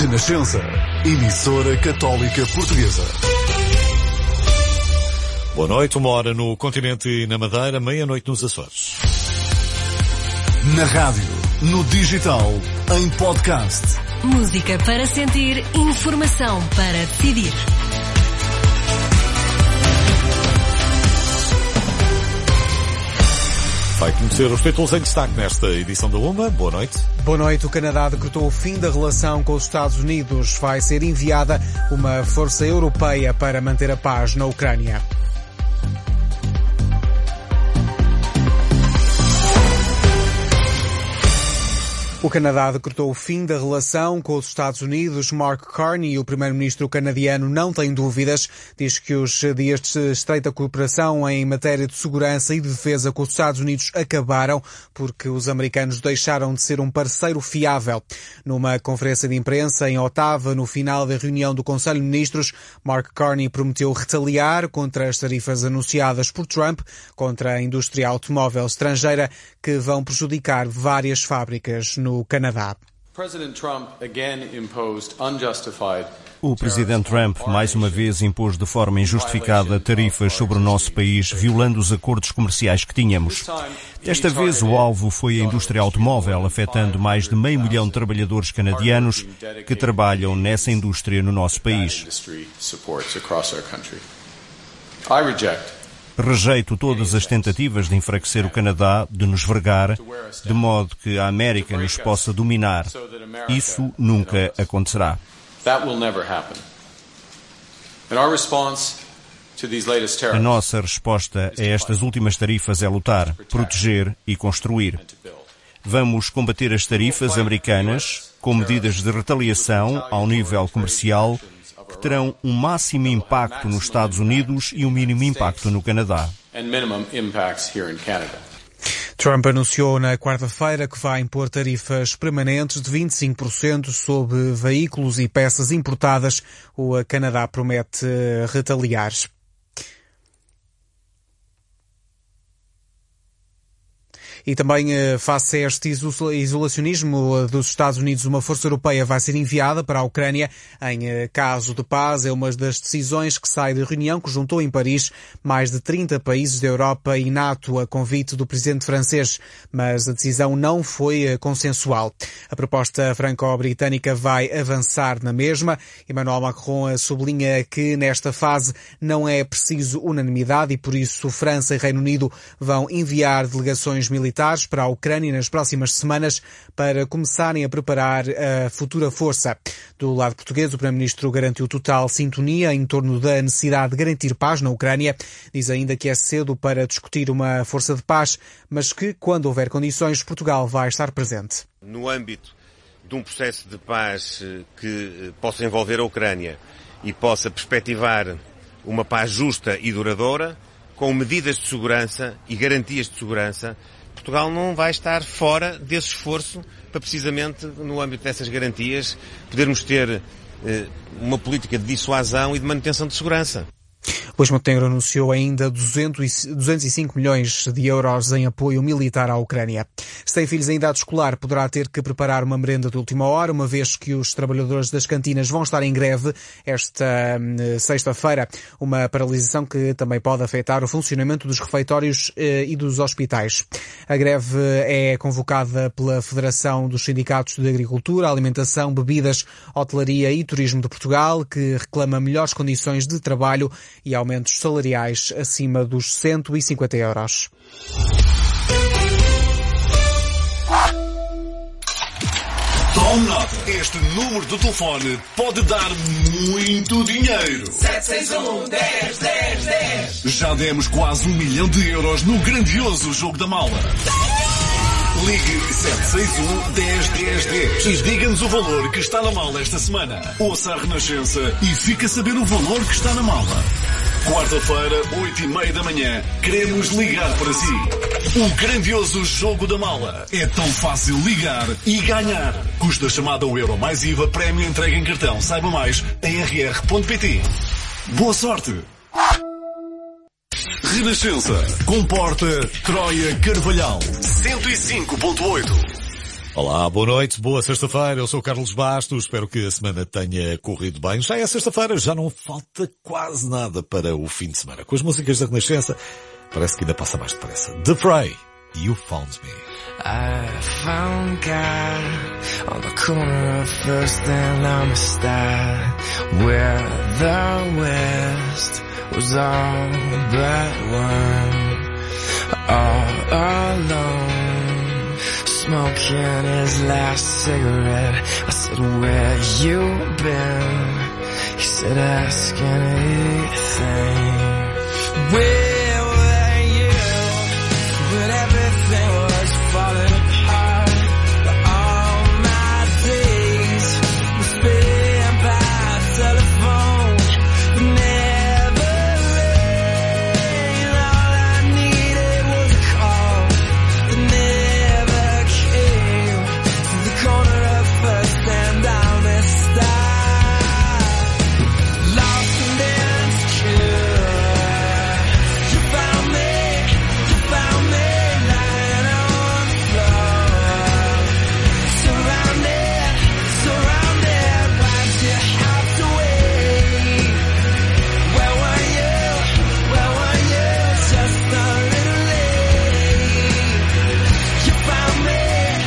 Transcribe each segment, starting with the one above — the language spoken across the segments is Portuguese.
Renascença, emissora católica portuguesa. Boa noite, 1h no continente e na Madeira, meia-noite nos Açores. Na rádio, no digital, em podcast. Música para sentir, informação para decidir. Vai conhecer os títulos em destaque nesta edição da UMA. Boa noite. Boa noite. O Canadá decretou o fim da relação com os Estados Unidos. Vai ser enviada uma força europeia para manter a paz na Ucrânia. O Canadá decretou o fim da relação com os Estados Unidos. Mark Carney, o primeiro-ministro canadiano, não tem dúvidas. Diz que os dias de estreita cooperação em matéria de segurança e de defesa com os Estados Unidos acabaram porque os americanos deixaram de ser um parceiro fiável. Numa conferência de imprensa em Ottawa, no final da reunião do Conselho de Ministros, Mark Carney prometeu retaliar contra as tarifas anunciadas por Trump contra a indústria automóvel estrangeira que vão prejudicar várias fábricas no Canadá. O presidente Trump mais uma vez impôs de forma injustificada tarifas sobre o nosso país, violando os acordos comerciais que tínhamos. Desta vez o alvo foi a indústria automóvel, afetando mais de 500 mil trabalhadores canadianos que trabalham nessa indústria no nosso país. Rejeito todas as tentativas de enfraquecer o Canadá, de nos vergar, de modo que a América nos possa dominar. Isso nunca acontecerá. A nossa resposta a estas últimas tarifas é lutar, proteger e construir. Vamos combater as tarifas americanas com medidas de retaliação ao nível comercial que terão um máximo impacto nos Estados Unidos e um mínimo impacto no Canadá. Trump anunciou na quarta-feira que vai impor tarifas permanentes de 25% sobre veículos e peças importadas. O Canadá promete retaliar. E também, face a este isolacionismo dos Estados Unidos, uma força europeia vai ser enviada para a Ucrânia em caso de paz. É uma das decisões que sai da reunião que juntou em Paris mais de 30 países da Europa e NATO a convite do presidente francês, mas a decisão não foi consensual. A proposta franco-britânica vai avançar na mesma. Emmanuel Macron sublinha que nesta fase não é preciso unanimidade e por isso França e Reino Unido vão enviar delegações militares para a Ucrânia nas próximas semanas para começarem a preparar a futura força. Do lado português, o Primeiro-Ministro garantiu total sintonia em torno da necessidade de garantir paz na Ucrânia. Diz ainda que é cedo para discutir uma força de paz, mas que, quando houver condições, Portugal vai estar presente. No âmbito de um processo de paz que possa envolver a Ucrânia e possa perspectivar uma paz justa e duradoura, com medidas de segurança e garantias de segurança, Portugal não vai estar fora desse esforço para precisamente, no âmbito dessas garantias, podermos ter uma política de dissuasão e de manutenção de segurança. Luís Montenegro anunciou ainda 205 milhões de euros em apoio militar à Ucrânia. Se tem filhos em idade escolar, poderá ter que preparar uma merenda de última hora, uma vez que os trabalhadores das cantinas vão estar em greve esta sexta-feira. Uma paralisação que também pode afetar o funcionamento dos refeitórios e dos hospitais. A greve é convocada pela Federação dos Sindicatos de Agricultura, Alimentação, Bebidas, Hotelaria e Turismo de Portugal, que reclama melhores condições de trabalho e aumentos salariais acima dos 150 euros. Tome nota. Este número de telefone pode dar muito dinheiro. 761-10-10-10. Já demos quase 1 milhão de euros no grandioso Jogo da Mala. Ligue 761-10-10-10 e diga-nos o valor que está na mala esta semana. Ouça a Renascença e fique a saber o valor que está na mala. Quarta-feira, 8h30 da manhã, queremos ligar para si. O grandioso Jogo da Mala. É tão fácil ligar e ganhar. Custa chamada €1 mais IVA, prémio entregue em cartão. Saiba mais em rr.pt. Boa sorte! Renascença. Comporta Troia Carvalhal. 105.8. Olá, boa noite, boa sexta-feira, eu sou o Carlos Bastos, espero que a semana tenha corrido bem. Já é sexta-feira, já não falta quase nada para o fim de semana. Com as músicas da Renascença, parece que ainda passa mais depressa. The Fray, You Found Me. I found God on the corner of First and Amistad, where the West was all but one, all alone, smoking his last cigarette. I said, where you been? He said, ask anything. Where were you when everything was falling apart? All my days were spent by telephone, never rain. All I needed was a call that never came. To the corner of First and Amistad, lost and insecure. You found me lying on the floor, surrounded. Why'd you have to wait? Where were you? Just a little late. You found me.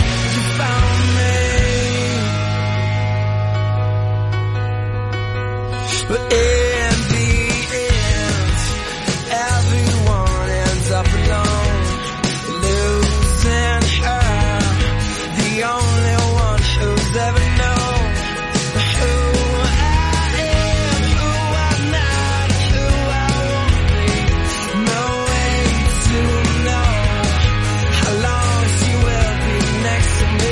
But in the end, everyone ends up alone, losing her, the only one who's ever known who I am, who I'm not, who I won't be. No way to know how long she will be next to me.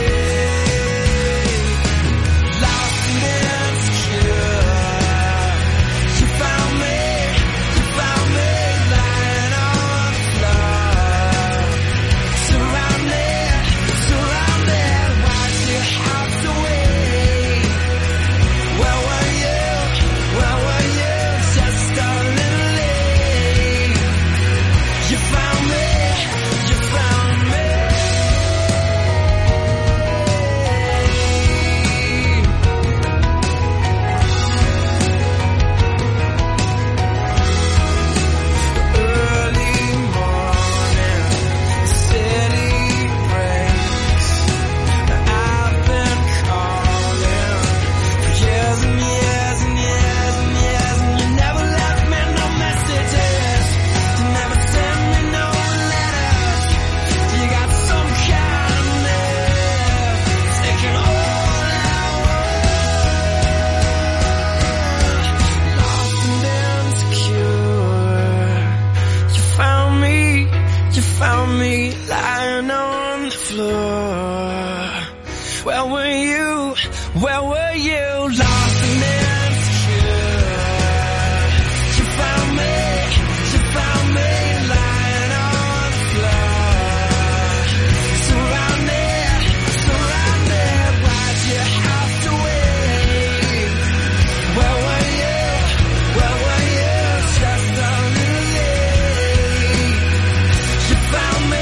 Lost and insecure. You found me lying on the floor, surrounded. Why'd you have to wait? Where were you? Just a little late. You found me. Early morning, city breaks. I've been calling for years and years, and you never left me no messages. You never sent me no letters. You got some kind of nerve taking all our world. Lost and insecure. You found me lying on the floor. Where were you? Lost and insecure. You found me lying on the floor, surrounded. Why'd you have to wait? Where were you? Just a little late. You found me.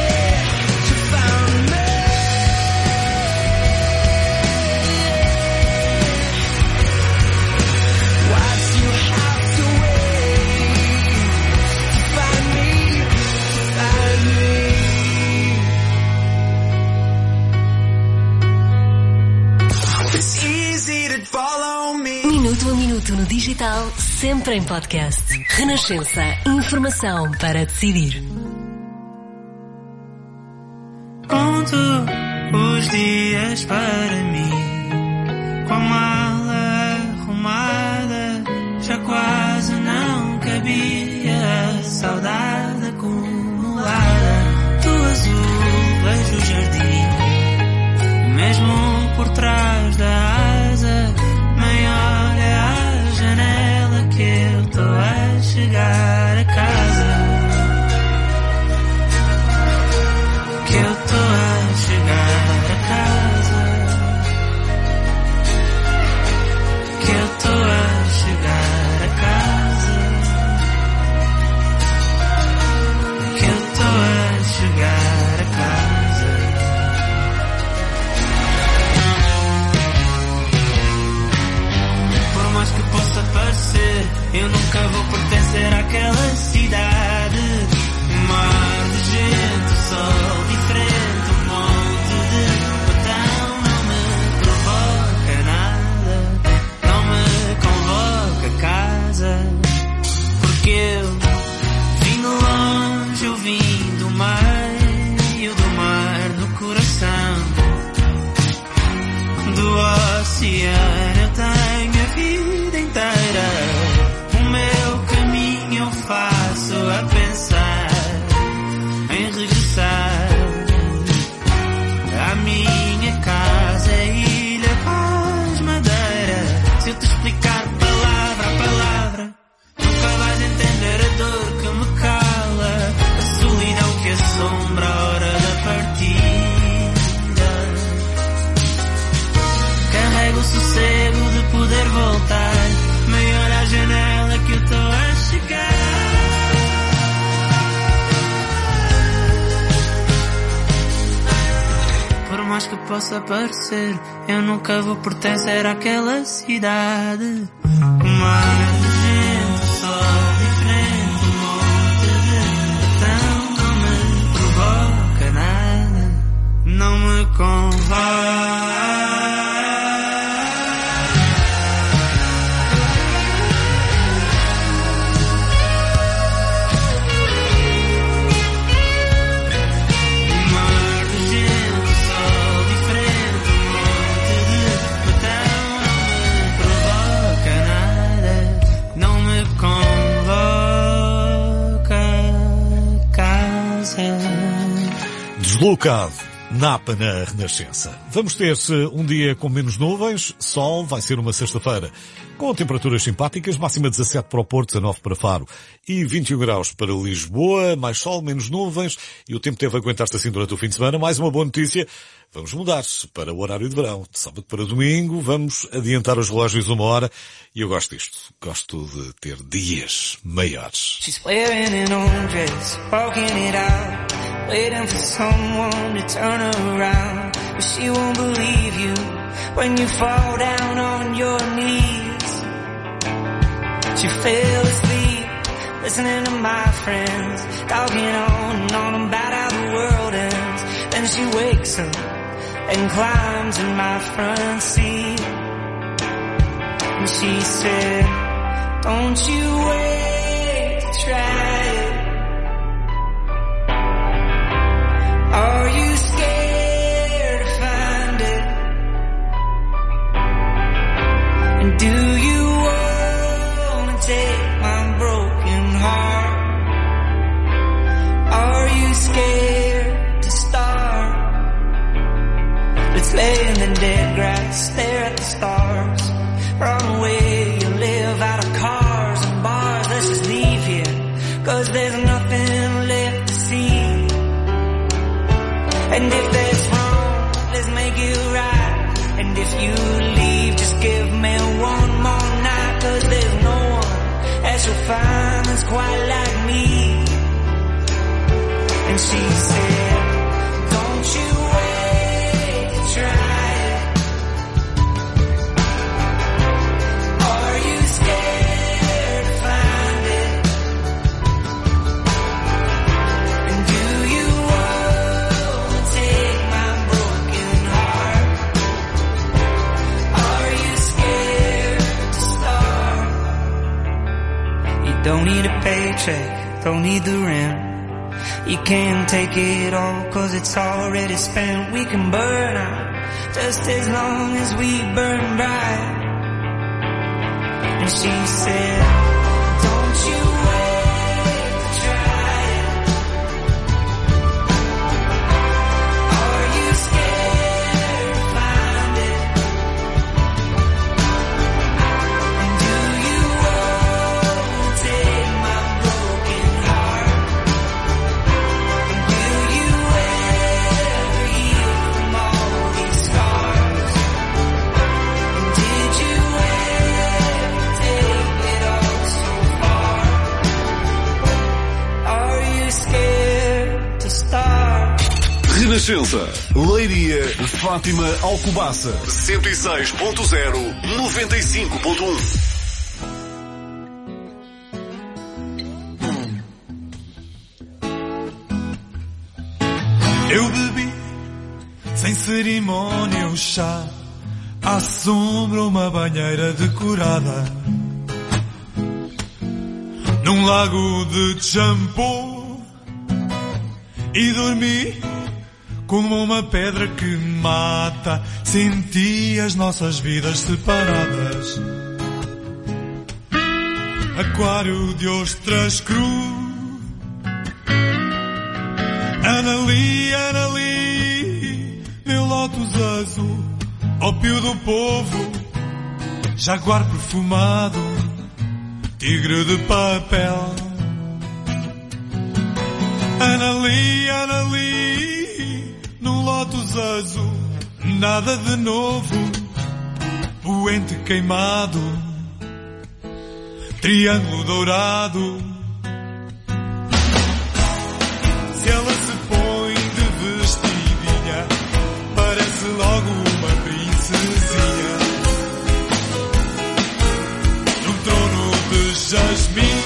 Why'd you have to wait? Find me. It's easy to follow me. Minuto a minuto no digital, sempre em podcast. Renascença. Informação para decidir. Conto os dias para mim, com a mala arrumada, já quase não cabia a saudade acumulada. Do azul vejo o jardim, mesmo por trás da asa, maior é a janela que eu tô a chegar a casa. Que eu tô a chegar a casa. parecer, eu nunca vou pertencer àquela cidade. Um mar de gente, o sol diferente, um monte de botão. Não me provoca nada, não me convoca casa. Porque eu vim de longe, eu vim do meio do mar no coração do oceano. Eu tenho a vida inteira, o meu caminho eu faço a pensar em regressar à minha casa, Ilha Paz Madeira. Se eu te explicar palavra a palavra, nunca vais entender a dor que me cala, a solidão que assombra a hora da partida. Carrego o sossego de poder voltar, meio olha à janela que eu estou a chegar. Por mais que possa parecer, eu nunca vou pertencer àquela cidade. O mar de gente, o sol diferente, um monte de botão. Não me provoca nada, não me convoca. Deslocado, Napa na Renascença. Vamos ter um dia com menos nuvens, sol, vai ser uma sexta-feira com temperaturas simpáticas, máxima 17 para o Porto, 19 para Faro e 21 graus para Lisboa, mais sol, menos nuvens e o tempo deve aguentar-se assim durante o fim de semana. Mais uma boa notícia, vamos mudar para o horário de verão, de sábado para domingo, vamos adiantar os relógios uma hora e eu gosto disto, gosto de ter dias maiores. She's wearing an old dress, walking it out, waiting for someone to turn her around. But she won't believe you when you fall down on your knees. She fell asleep, listening to my friends, talking on and on about how the world ends. Then she wakes up and climbs in my front seat. And she said, don't you wait to try it. Are you scared to find it? And do you wanna take my broken heart? Are you scared to start? Let's lay in the dead grass, stare at the stars, run away and live out of cars and bars. Let's just leave here, 'cause there's nothing left to see. And if that's wrong, let's make it right. And if you leave, just give me one more night. 'Cause there's no one that you'll find that's quite like me. And she said, don't you wait to try it. Are you scared to find it? And do you wanna take my broken heart? Are you scared to start? You don't need a paycheck, don't need the rent. You can't take it all 'cause it's already spent. We can burn out just as long as we burn bright. And she said, don't you wait to try it. Are you scared to find it? And do you wanna take my broken heart? And will you ever heal from all these scars? And did you ever take it all so far? Are you scared to start? Renascença, Leiria, Fátima, Alcobaça, 106.0, 95.1. Eu bebi, sem cerimónia, o chá, à sombra uma banheira decorada, num lago de shampoo, e dormi como uma pedra que mata. Senti as nossas vidas separadas. Aquário de ostras cru. Anali, Anali, meu lótus azul, ópio do povo, jaguar perfumado, tigre de papel. Anali, Anali, no lótus azul, nada de novo, poente queimado, triângulo dourado. Se ela se põe de vestidinha, parece logo uma princesinha, num trono de jasmim.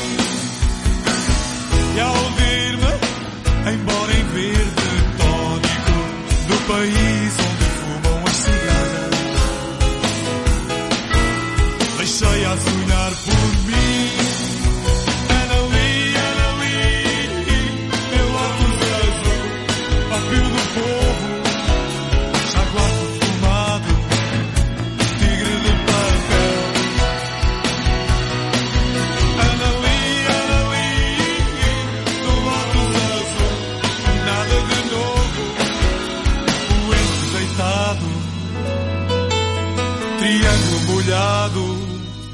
E ao ver-me, embora em verde tónico, do país onde fumam as cigarras, deixei-a sonhar por mim. Anali, Anali, meu lótus azul, ópio do povo, jaguar perfumado, tigre de papel. Anali, Anali, no lótus azul, nada de novo, poente deitado, triângulo molhado.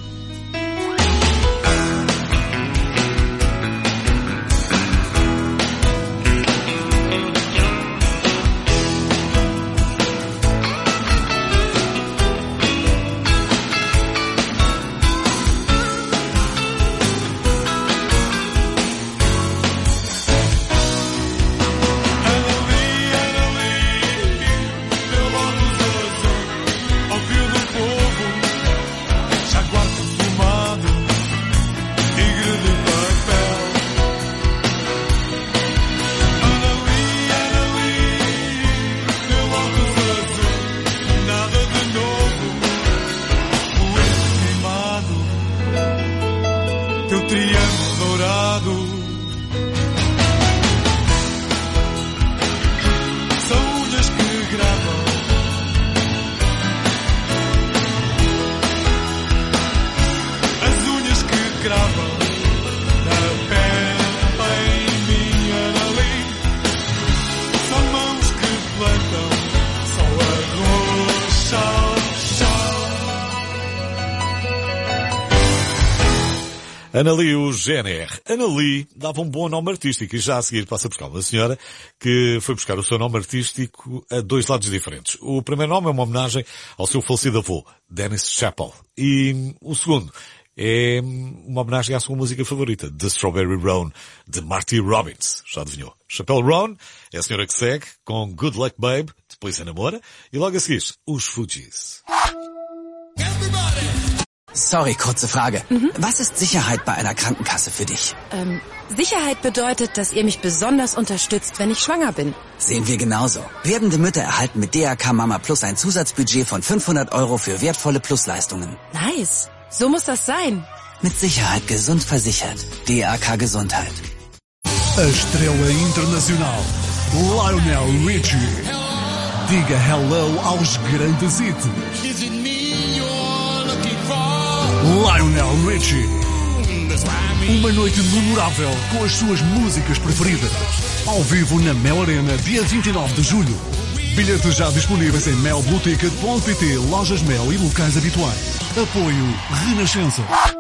Anali, o GNR. Anali dava um bom nome artístico e já a seguir passa a buscar uma senhora que foi buscar o seu nome artístico a dois lados diferentes. O primeiro nome é uma homenagem ao seu falecido avô, Dennis Chappell. E o segundo é uma homenagem à sua música favorita, The Strawberry Roan, de Marty Robbins. Já adivinhou? Chappell Roan é a senhora que segue com Good Luck Babe, depois se namora, e logo a seguir, os Fugees. Sorry, kurze Frage. Was ist Sicherheit bei einer Krankenkasse für dich? Sicherheit bedeutet, dass ihr mich besonders unterstützt, wenn ich schwanger bin. Sehen wir genauso. Werdende Mütter erhalten mit DRK Mama Plus ein Zusatzbudget von 500 € für wertvolle Plusleistungen. Nice. So muss das sein. Mit Sicherheit gesund versichert. DRK Gesundheit. A estrela internacional, Lionel Richie. Diga hello aos grandes hits. Lionel Richie. Uma noite memorável com as suas músicas preferidas. Ao vivo na Mel Arena, dia 29 de julho. Bilhetes já disponíveis em melblueticket.pt, lojas Mel e locais habituais. Apoio Renascença.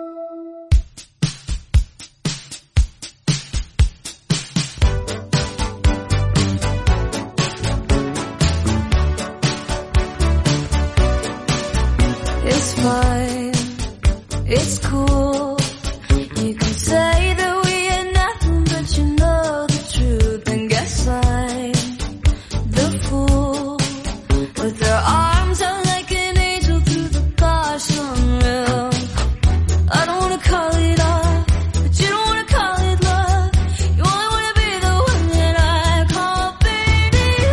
It's fine. It's cool. You can say that we ain't nothing, but you know the truth. And guess I'm the fool. With their arms out like an angel through the porcelain roof. I don't wanna call it off, but you don't wanna call it love. You only wanna be the one that I call baby.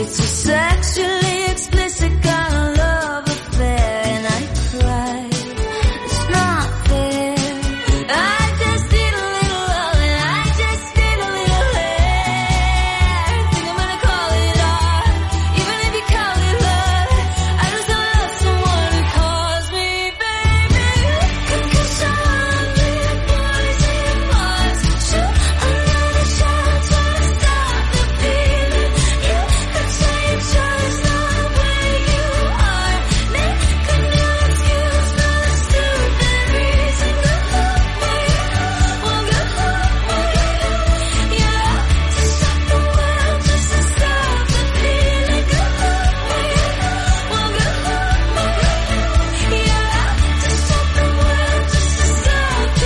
It's a sexually explicit kind of love affair, and I cried. It's not fair. I just need a little love, and I just need a little hair. Think I'm gonna call it art, even if you call it love. I just don't love someone who calls me baby. 'Cause I love you, boys and boys. Shoot another shot, try to stop the feeling. You could say it's just not the way you are. Make a new excuse for the stupid reason. Good luck, well, good luck, yeah. To stop the world, just to stop the feeling. Good luck, well, good luck, yeah. To stop the world, just to stop the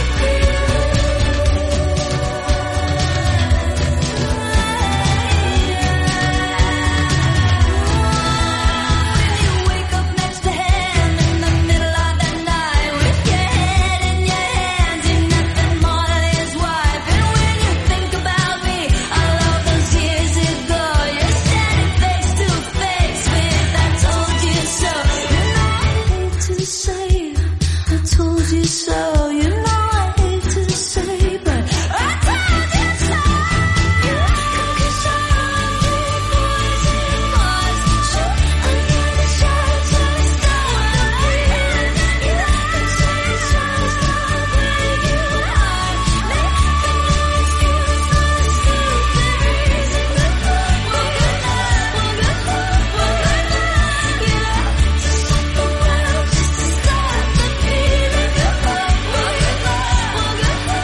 When you wake up next to him in the middle of the night with your head in your hands, you're nothing more than his wife. And when you think about me, all of those years ago, you're standing face to face with I told you so. You know I hate to say I told you so. You know I hate to say, but I told you so. 'Cause I love you, boys and boys. Shoot another shot, try to stop the feeling. You could say it's just not the way you are. Make a new excuse for the stupid reason. Good luck, well, good luck, yeah. To stop the world, just to stop the feeling. Good luck, well, good luck,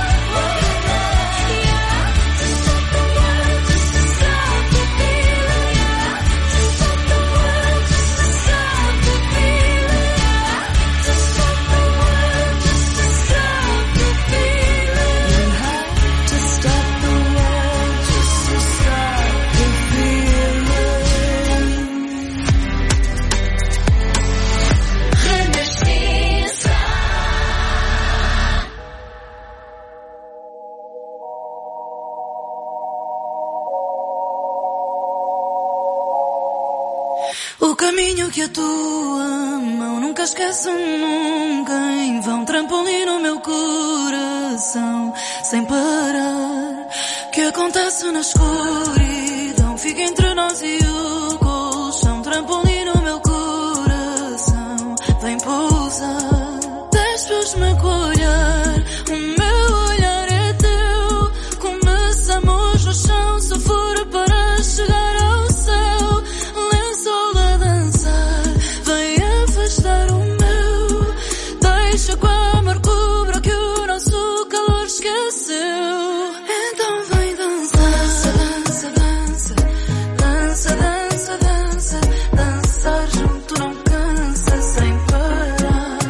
yeah. To stop the world, just to stop the feeling, yeah. To stop the world, just to stop the feeling, yeah. To stop the world, just to stop the feeling. You have to stop the world just to stop the feeling. Renascença. O caminho que a tua mão nunca esquece nunca, em vão trampolim no meu coração, sem parar. Que acontece na escuridão, fica entre nós e o colchão, trampolim no meu coração, vem pousar. Deixas-me colher, o meu olhar é teu, começamos no chão, se for para chegar ao céu, lençol a dançar, vem afastar o meu, deixa que o amor cubra o que o nosso calor esqueceu. Então vem dançar, dança, dança, dança, dança, dança, dançar junto não cansa sem parar.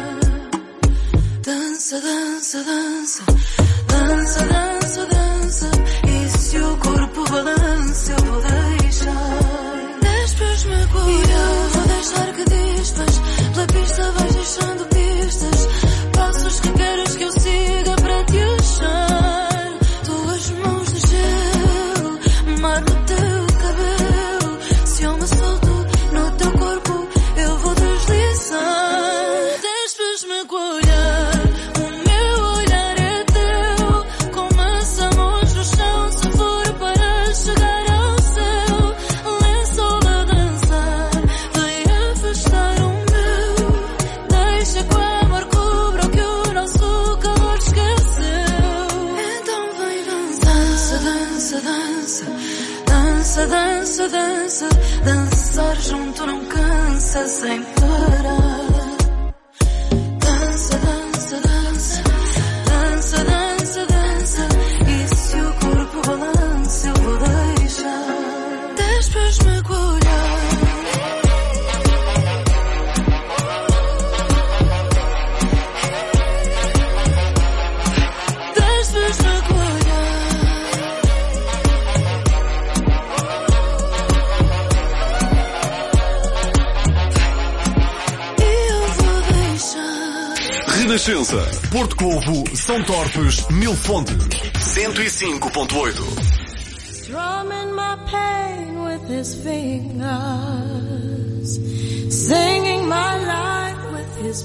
Dança, dança, dança, dança, dança, dança, e se o corpo balança eu vou deixar. Deixas-me cuidar, vou deixar que dispas, pela pista vais deixando pistas, passos que queres que eu siga para te achar. Tuas mãos de gelo, mar no teu cabelo, se eu me solto no teu corpo eu vou deslizar. Deixas-me colher, o meu olhar é teu, começamos no chão, se for para chegar ao céu, lençol a dançar, vem afastar o meu, deixa que o amor cubra o que o nosso calor esqueceu. Então vem dançar, dança, dança, dança, dança, dança, dançar junto não cansa sem parar. Dança, dança, dança, dança, dança, dança, e se o corpo balança eu vou deixar. Deixas-me colher. Deixas-me colher. E eu vou deixar. Renascença, Porto Covo, São Torpes, Mil Fontes, 105.8. Strumming my pain with his fingers, singing my life with his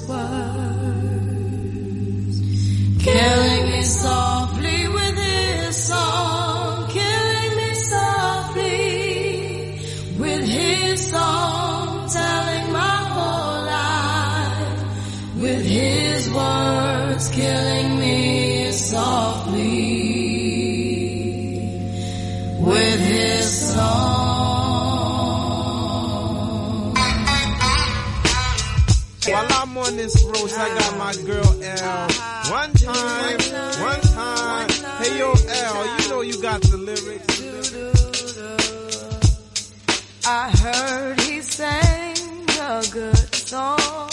words, killing me softly with his song, killing me softly with his song, telling my whole life with his words, killing me softly with his song. While I'm on this road, I got my girl L. One time. Hey yo L, you know you got the lyrics. I heard he sang a good song.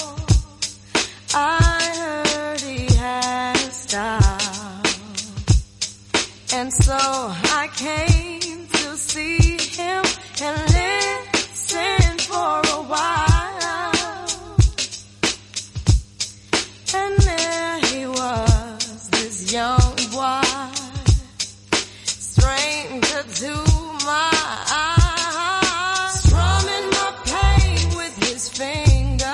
I heard he had a style. And so I came to see him and listen for a while. And there he was, this young boy, stranger to my eyes, strumming my pain with his fingers.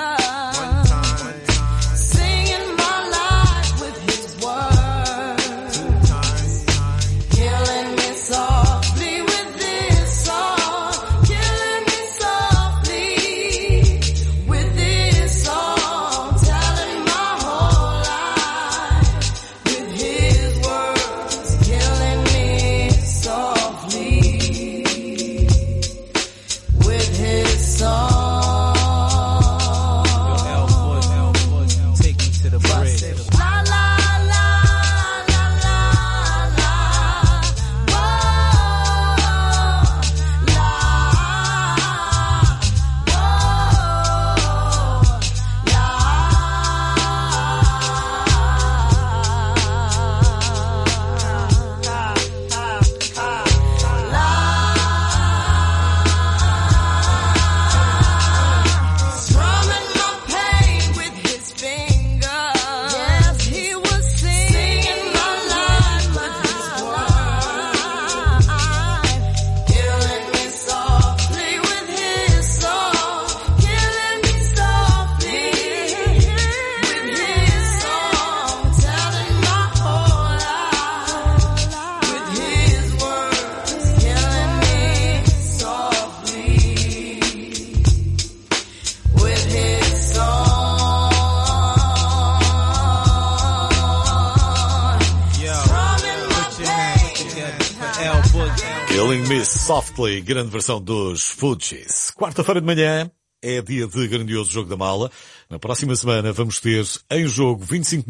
Killing Me Softly, grande versão dos Fugees. Quarta-feira de manhã é dia de grandioso jogo da mala. Na próxima semana vamos ter em jogo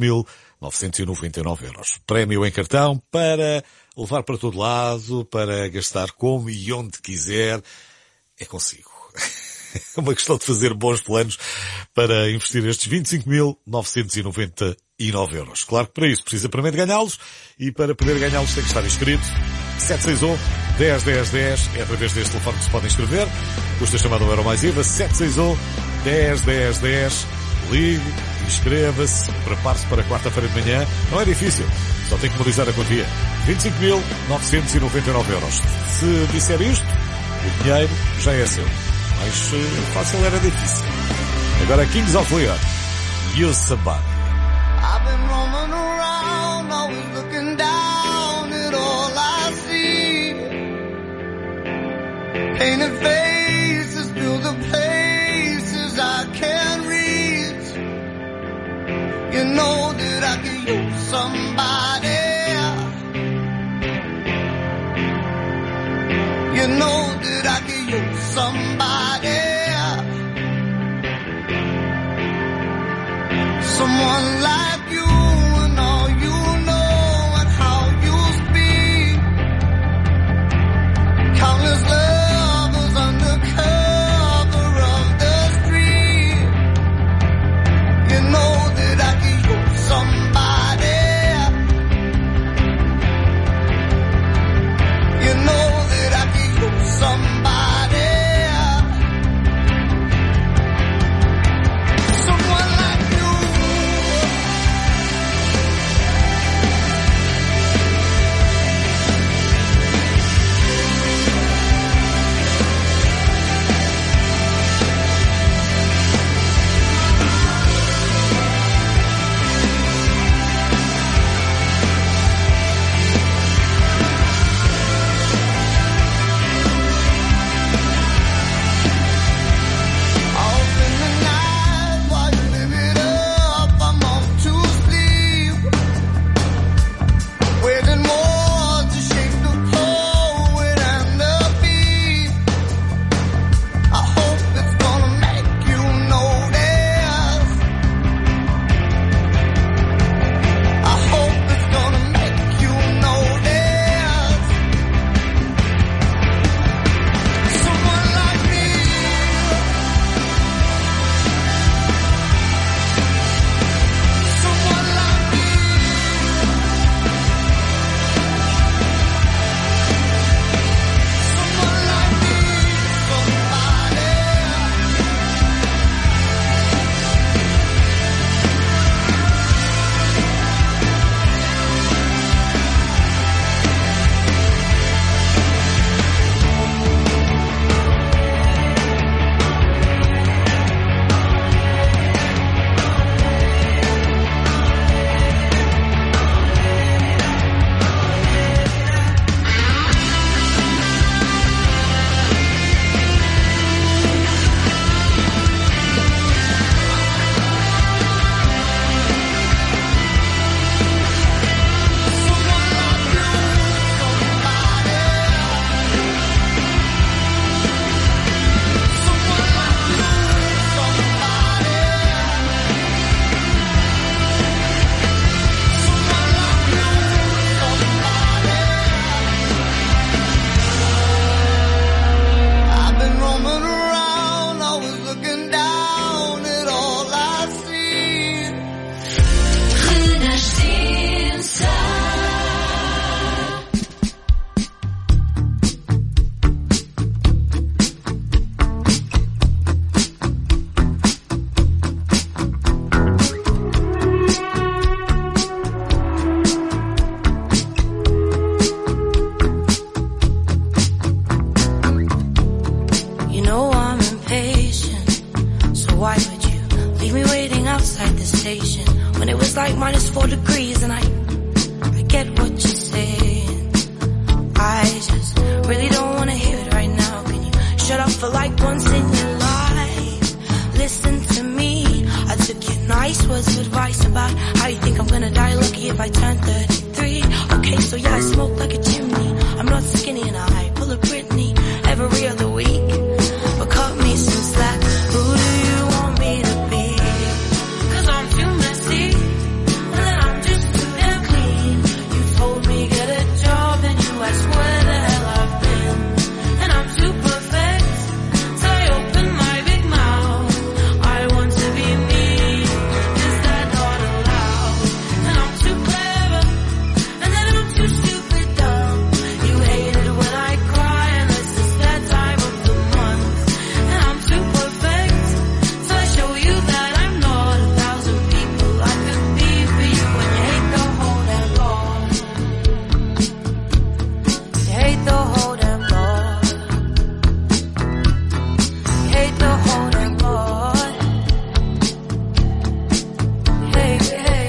25.999 euros. Prémio em cartão para levar para todo lado, para gastar como e onde quiser. É consigo. É uma questão de fazer bons planos para investir estes 25.999 euros. Claro que para isso precisa primeiro ganhá-los e para poder ganhá-los tem que estar inscrito. 761 10 10 10 é através deste telefone que se pode inscrever. Custa chamada ao Euro Mais IVA. 761 10 10 10. Ligue, inscreva-se, prepare-se para quarta-feira de manhã. Não é difícil, só tem que mobilizar a quantia. 25.999 euros. Se disser isto, o dinheiro já é seu. Mais fácil era difícil. Agora Kings of Leon, You Somebody. I've been roaming around, always looking down at all I see. Painted faces fill the places I can't reach. You know that I could use somebody. You know that I could use somebody. Someone like you and all you know and how you speak. Countless lovers under cover of the street. You know that I could use somebody. You know that I could use somebody. outside the station when it was like -4 degrees, and I get what you're saying. I just really don't wanna hear it right now. Can you shut up for like once in your life? Listen to me. I took your nice words of advice about how you think I'm gonna die lucky if I turn 33. Okay, so yeah, I smoke like a chimney. I'm not skinny and I pull a Britney every other week. But cut me some slack. Who do you want me to be? 'Cause I'm too messy, and then I'm just too damn clean. You told me get a job, and you asked where the hell I've been. And I'm too perfect, so I open my big mouth. I want to be me, is that not allowed? And I'm too clever, and then I'm too stupid dumb. You hate it when I cry, unless it's that time of the month. And I'm too perfect, so I show you that I'm not 1,000 people I could be for you. And you hate the whole damn lot. You hate the whole damn lot. You hate the whole damn lot. Hey, hey.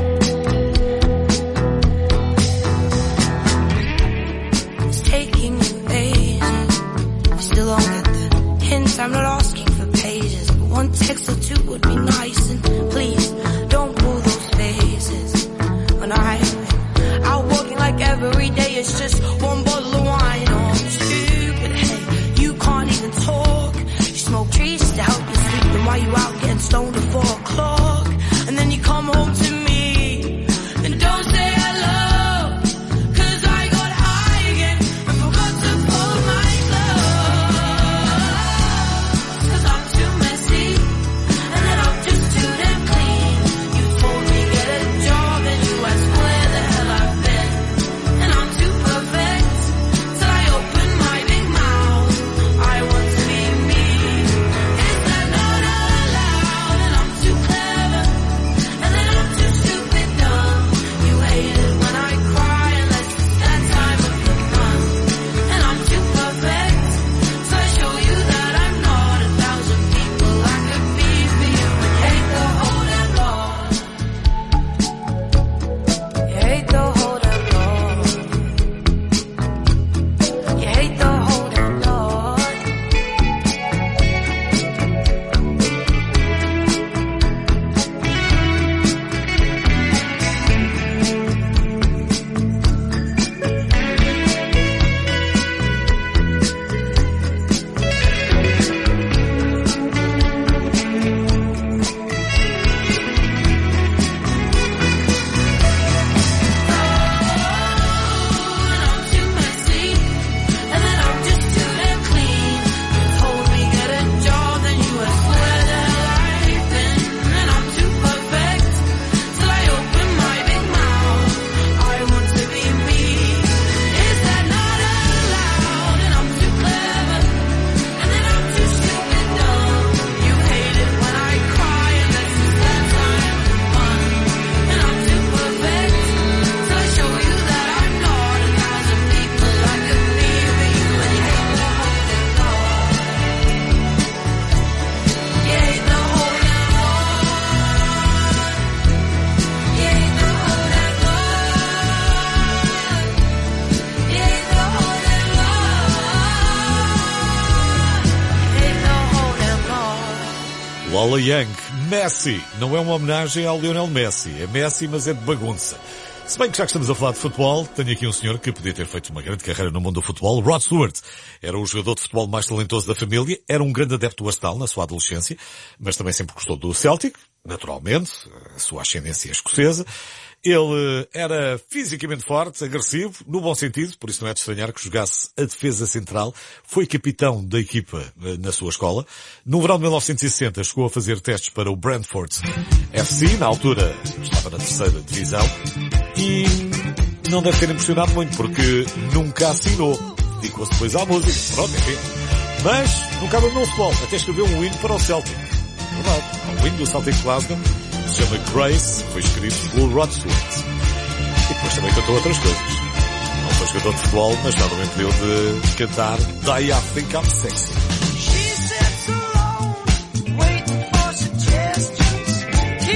It's taking you ages. You still don't get the hints. I'm not asking for pages, but one text or two would be nice. And please don't pull those faces when I'm out walking like every day. It's just one bottle of wine. Oh, I'm stupid. Hey, you can't even talk. You smoke trees to help you sleep. Then why you out getting stoned at 4 o'clock? And then you come home to me and don't say hello. 'Cause I got high again and forgot to pull my clothes. 'Cause I'm too messy, and then I'm just too damn clean. You told me get a job, and you asked where the hell I've been. And I'm too perfect, so I open my big mouth. I want to be me, is that not allowed? And I'm too clever, and then I'm too stupid dumb. You hate it when I cry, unless it's that time of the month. And I'm too perfect, so I show you that I'm not 1,000 people I could be for you. And you hate the whole damn lot. You hate the whole damn lot. You hate the whole damn lot. Too messy, and then I'm just too damn clean. You told me get a job, then you asked where the hell I've been. And I'm too perfect, so I open my big mouth. I want to be me, is that not allowed? And I'm too clever, and then I'm too stupid dumb. You hate it when I cry, unless it's that time of the month. And I'm too perfect, so I show you that I'm not 1,000 people I could be for you. And you hate the whole damn lot. You hate the whole damn lot. You hate the whole damn lot. You hate the whole damn lot. You hate the whole damn lot. Lola Young, Messi. Não é uma homenagem ao Lionel Messi. É Messi, mas é de bagunça. Se bem que já que estamos a falar de futebol, tenho aqui um senhor que podia ter feito uma grande carreira no mundo do futebol. Rod Stewart era o jogador de futebol mais talentoso da família, era um grande adepto do Arsenal na sua adolescência, mas também sempre gostou do Celtic, naturalmente, a sua ascendência escocesa. Ele era fisicamente forte, agressivo, no bom sentido, por isso não é de estranhar que jogasse a defesa central. Foi capitão da equipa na sua escola. No verão de 1960 chegou a fazer testes para o Brentford FC, na altura estava na 3ª divisão, e não deve ter impressionado muito, porque nunca assinou. Dedicou-se depois à música, pronto, enfim. Mas nunca abandonou o futebol, até escreveu um hino para o Celtic. Verdade, um hino do Celtic Glasgow, se chama Grace, foi escrito por Rod Stewart. E depois também cantou outras coisas. Não foi jogador de futebol, mas nada me impediu de cantar Die I Think I'm Sexy. She sits alone, waiting for suggestions.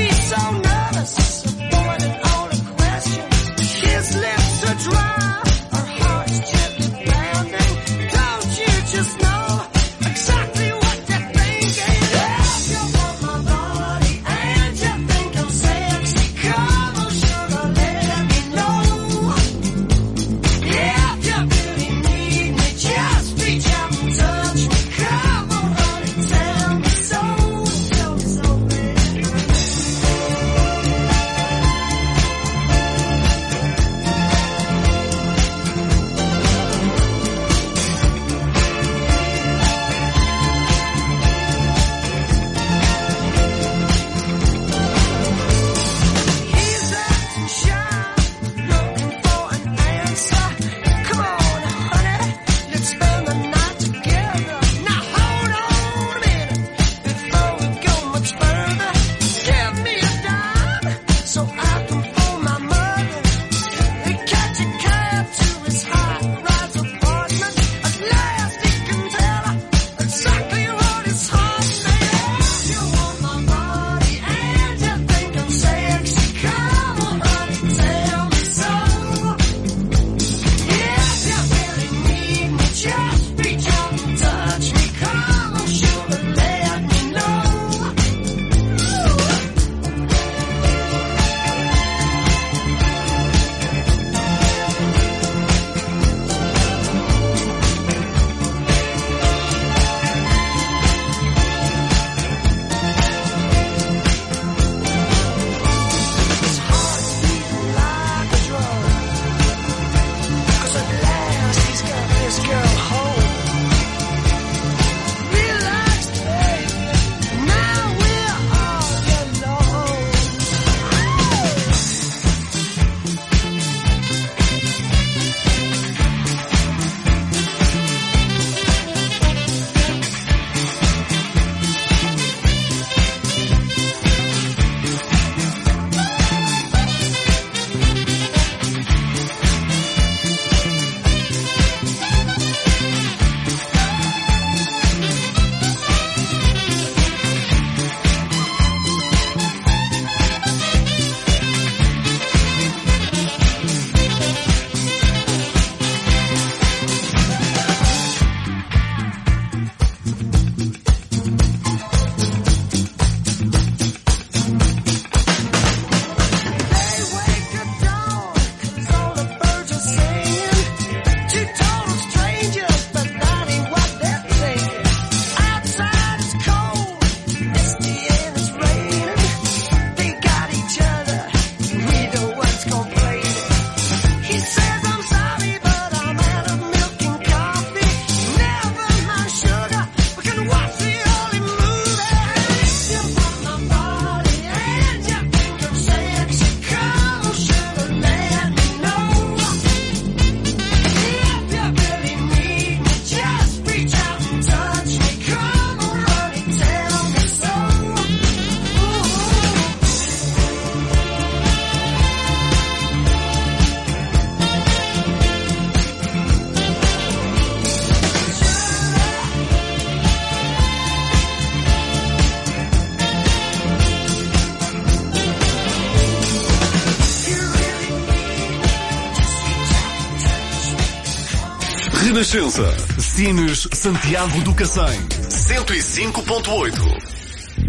Renascença. Sines Santiago do Cacém. 105.8.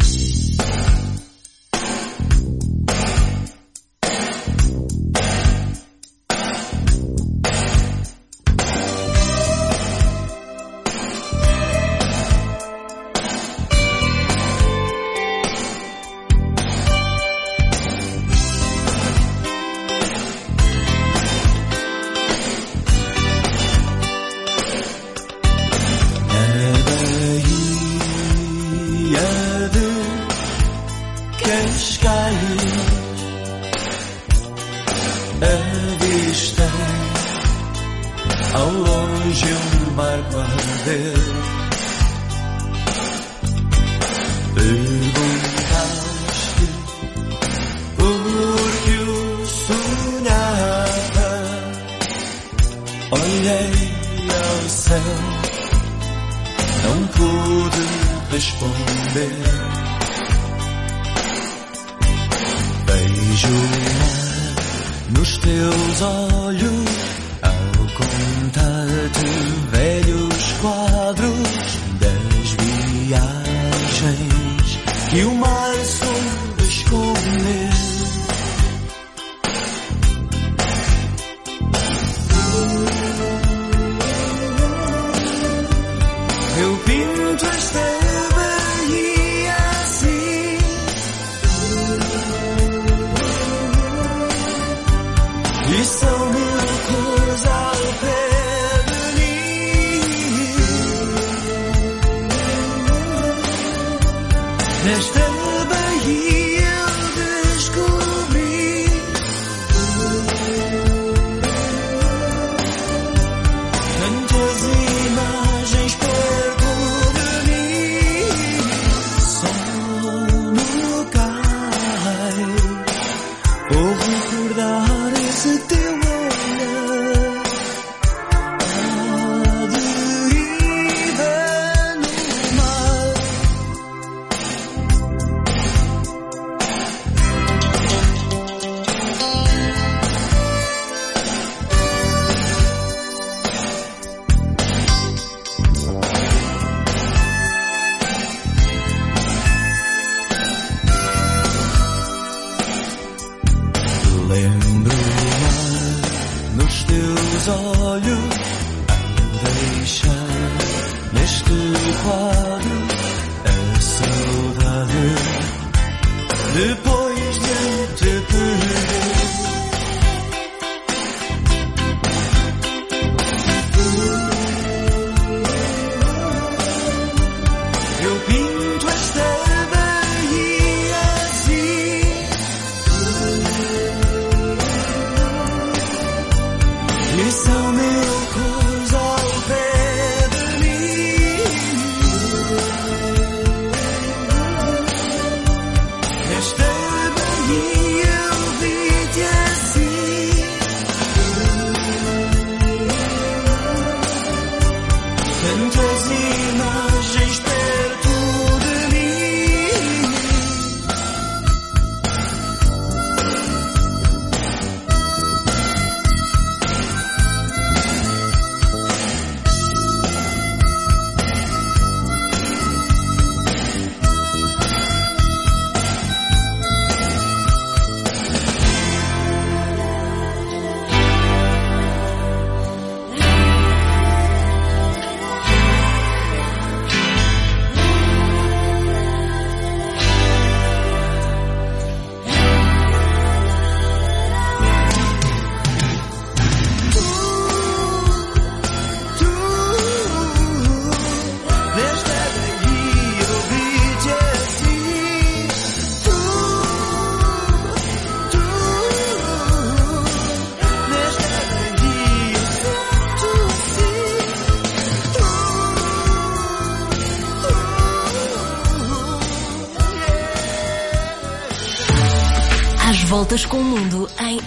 Às voltas com o mundo em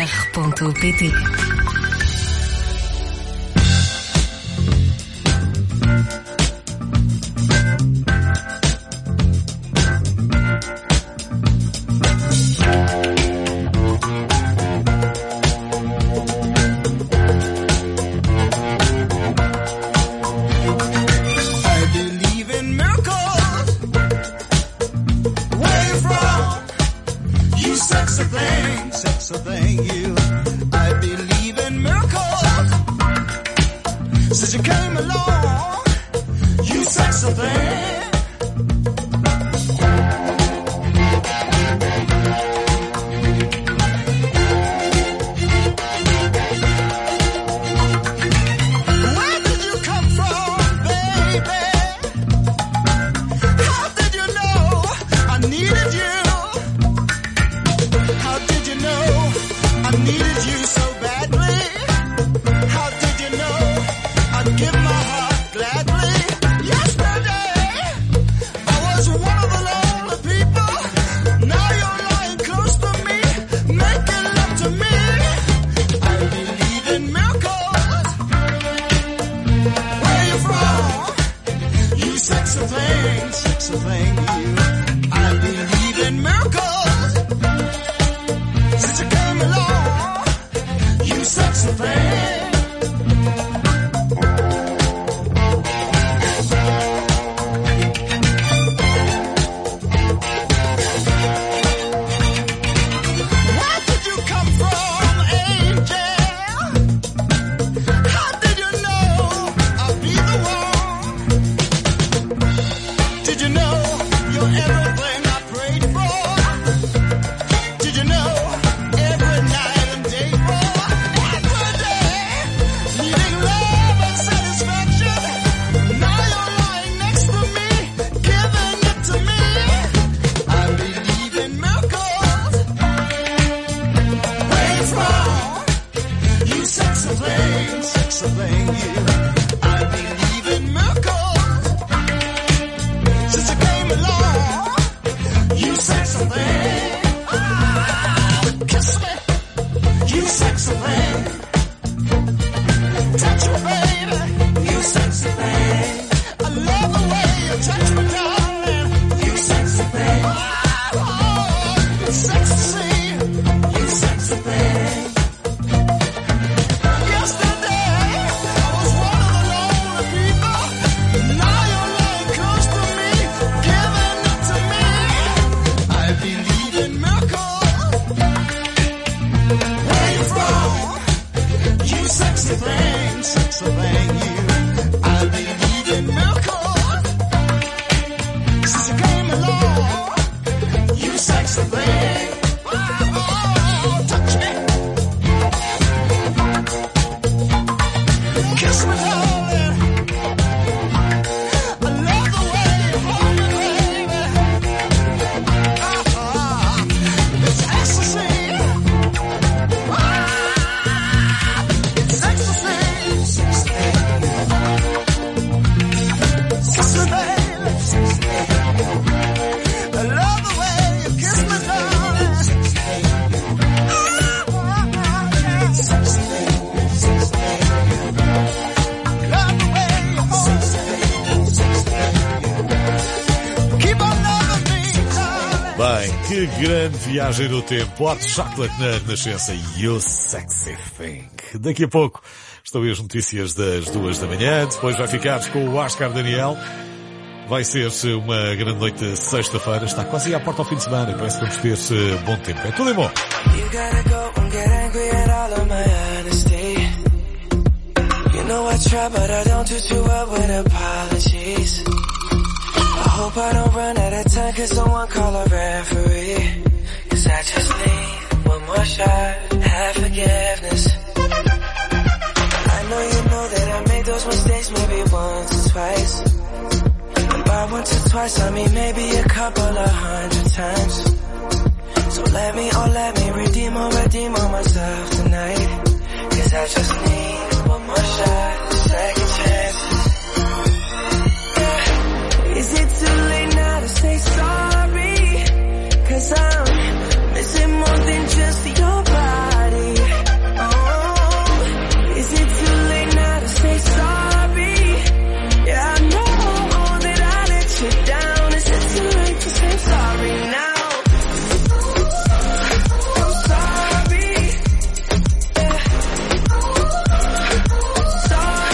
rr.pt. thing. Where did you come from, baby? How did you know I needed you? How did you know I needed you so badly? How did you know I'd give my heart gladly? Yesterday, I was one of the lonely people. Now you're lying close to me, making love to me. I believe in miracles. Where you from? You sexy thing, you. I believe in miracles. Since you came along, you sexy thing. Where did you come from, angel? How did you know I'd be the one? Did you know you're everything I prayed for? Did you know every night and day for? Every day, needing love and satisfaction. Now you're lying next to me, giving it to me. I believe in miracles. Where you from? You sexy thing, you. I believe in miracles. Since you came along, you sexy thing. Kiss me, you sexy thing. Touch me, baby, you sexy thing. I love the way you touch me, darling. You sexy thing. Oh, sexy, you sexy thing. Yesterday, I was one of the lonely people. Now you're lying close to me, giving it to me. I believe in miracles. Where you from? You sexy thing, you. I believe in miracles. Since you came along, you sexy thing. Oh, touch me. Kiss me, darling. I love the way you hold me, baby. It's ecstasy. It's ecstasy. Kiss me, baby. I love the way you kiss me, darling. Love the way you hold me. Keep on loving me, darling. Bem, que grande viagem no tempo. Hot Chocolate na Renascença. You Sexy Thing. Daqui a pouco estão aí as notícias das 2 da manhã. Depois vai ficar com o Oscar Daniel. Vai ser uma grande noite de sexta-feira. Está quase aí à porta ao fim de semana. Parece que vamos ter bom tempo. É tudo em bom. You gotta go and get angry at all of my honesty. You know I try, but I don't do too well with apologies. I hope I don't run out of time, cause someone call a referee. Cause I just need one more shot, have forgiveness. I know that I made those mistakes maybe once or twice. And by once or twice I mean maybe a couple of 100 times. So let me redeem on myself tonight. Cause I just need one more shot, second chances. Is it too late now to say sorry? Cause I'm missing more than just your body. Oh, is it too late now to say sorry? Yeah, I know that I let you down. Is it too late to say sorry now? I'm sorry. Yeah.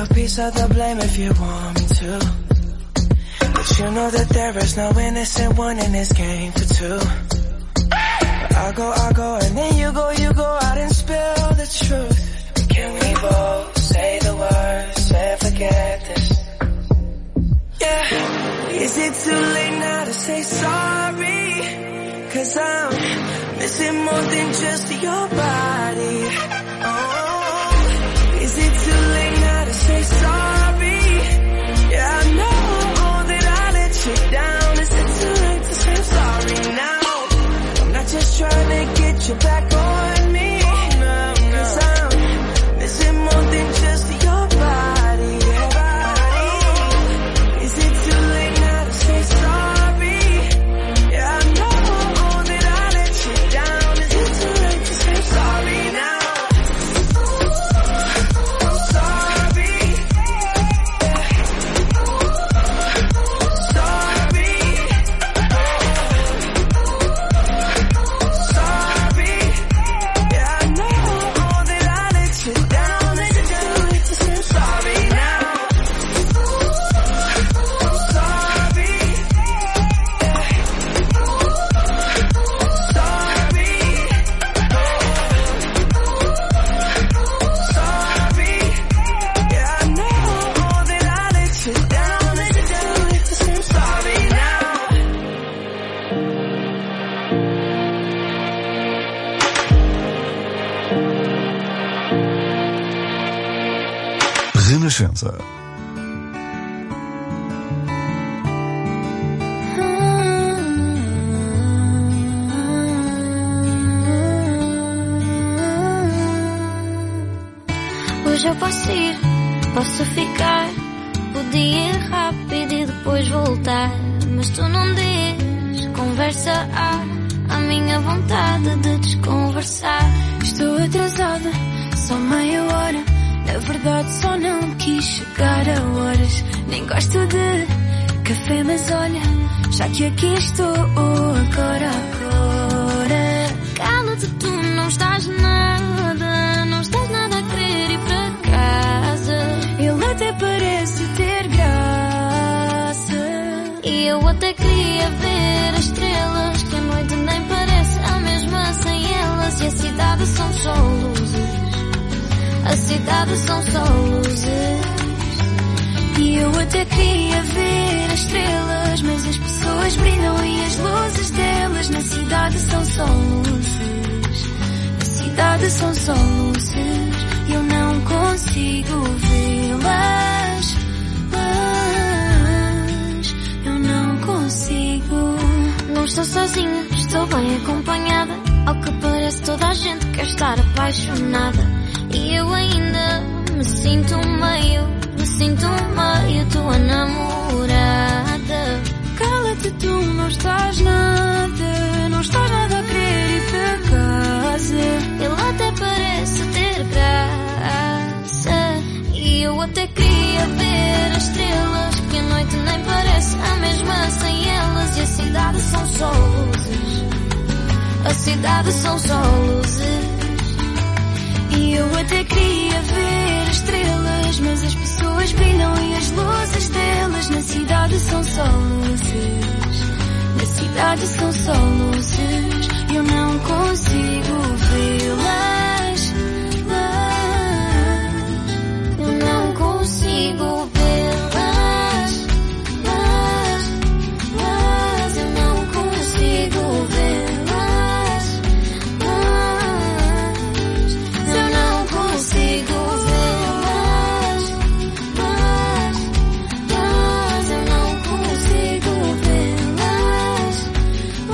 a piece of the blame if you want me to. But you know that there is no innocent one in this game for two. But I go, and then you go out and spill the truth. Can we both say the words and forget this? Yeah. Is it too late now to say sorry? 'Cause I'm missing more than just your body. Oh, is it too late now to say sorry? Yeah, I know that I let you down. Is it too late to say sorry now? I'm not just trying to get you back on me. 'Cause I'm missing more than just your body. Is it too late now to say sorry? Yeah, I know that I let you down. Is it too late to say sorry now? I'm sorry. Sorry. Sorry. Yeah, I know that I let you down. Is it too late to say sorry now? I'm sorry. Sorry, yeah, I know that I let you down. Is it too late to say sorry now? Renascença. Hoje eu posso ir, posso ficar. Podia ir rápido e depois voltar. Mas tu não dizes, conversa à minha vontade de desconversar. Estou atrasada, só meia hora. Na verdade só não quis chegar a horas. Nem gosto de café, mas olha, já que aqui estou agora. Cala-te, tu não estás nada. Não estás nada a querer ir para casa. Ele até parece ter graça. E eu até queria ver as estrelas, que a noite nem parece a mesma sem elas. E a cidade são só luzes. A cidade são só luzes. E eu até queria ver as estrelas, mas as pessoas brilham e as luzes delas na cidade são só luzes. Na cidade são só luzes. Eu não consigo vê-las, mas eu não consigo. Não estou sozinha, estou bem acompanhada. Ao que parece toda a gente quer estar apaixonada. E eu ainda me sinto meio tua namorada. Cala-te, tu não estás nada a querer ir para casa. Ele até parece ter graça. E eu até queria ver as estrelas, que a noite nem parece a mesma sem elas. E a cidade são só luzes. A cidade são só luzes. E eu até queria ver as estrelas, mas as pessoas brilham e as luzes delas na cidade são só luzes. Na cidade são só luzes. Eu não consigo vê-las, eu não consigo vê-las, mas eu não consigo vê-las, eu não consigo vê-las, mas eu não consigo vê-las,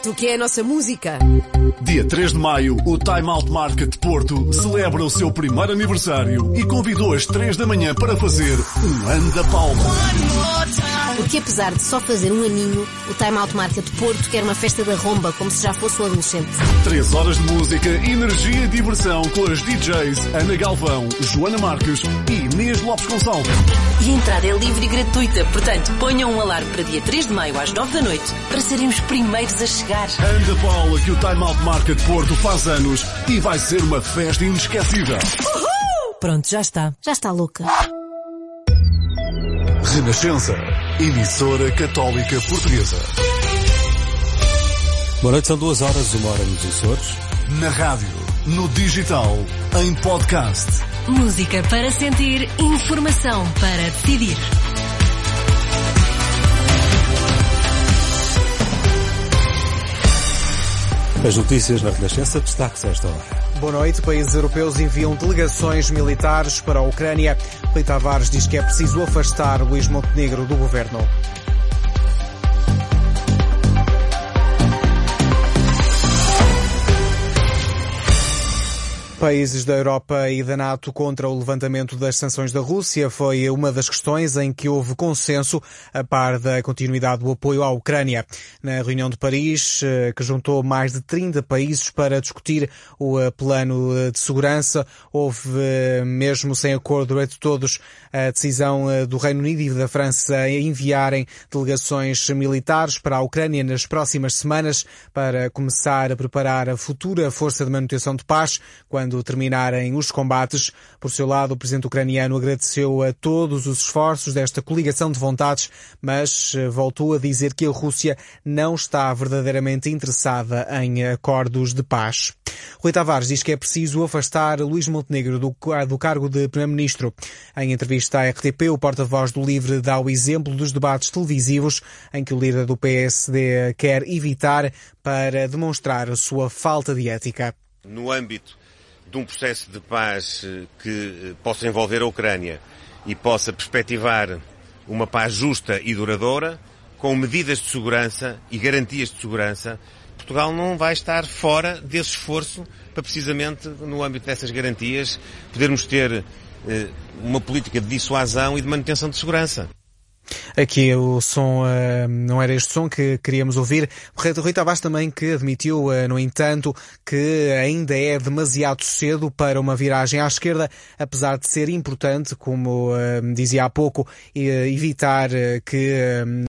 o que é a nossa música. Dia 3 de maio, o Time Out Market Porto celebra o seu primeiro aniversário e convidou às 3 da manhã para fazer um ano da palma. Porque apesar de só fazer um aninho, o Time Out Market Porto quer uma festa da romba, como se já fosse um adolescente. 3 horas de música, energia e diversão com as DJs Ana Galvão, Joana Marques e Inês Lopes Gonçalves. E a entrada é livre e gratuita, portanto ponham um alarme para dia 3 de maio às 9 da noite para serem os primeiros a chegar. Anda Paula, que o Time Out Market Porto faz anos e vai ser uma festa inesquecível. Pronto, já está. Já está louca. Renascença, emissora católica portuguesa. Boa noite, são 2 horas, 1 hora nos Açores. Na rádio, no digital, em podcast. Música para sentir, informação para decidir. As notícias na Renascença, destaques a esta hora. Boa noite. Países europeus enviam delegações militares para a Ucrânia. Rui Tavares diz que é preciso afastar Luís Montenegro do governo. Países da Europa e da NATO contra o levantamento das sanções da Rússia foi uma das questões em que houve consenso a par da continuidade do apoio à Ucrânia. Na reunião de Paris, que juntou mais de 30 países para discutir o plano de segurança, houve, mesmo sem acordo entre todos, a decisão do Reino Unido e da França em enviarem delegações militares para a Ucrânia nas próximas semanas para começar a preparar a futura força de manutenção de paz quando terminarem os combates. Por seu lado, o presidente ucraniano agradeceu a todos os esforços desta coligação de vontades, mas voltou a dizer que a Rússia não está verdadeiramente interessada em acordos de paz. Rui Tavares diz que é preciso afastar Luís Montenegro do cargo de primeiro-ministro. Em entrevista à RTP, o porta-voz do LIVRE dá o exemplo dos debates televisivos em que o líder do PSD quer evitar para demonstrar a sua falta de ética. No âmbito de um processo de paz que possa envolver a Ucrânia e possa perspectivar uma paz justa e duradoura, com medidas de segurança e garantias de segurança, Portugal não vai estar fora desse esforço para precisamente, no âmbito dessas garantias, podermos ter uma política de dissuasão e de manutenção de segurança. Aqui o som, não era este som que queríamos ouvir. Rui Tavares também que admitiu, no entanto, que ainda é demasiado cedo para uma viragem à esquerda, apesar de ser importante, como dizia há pouco, evitar que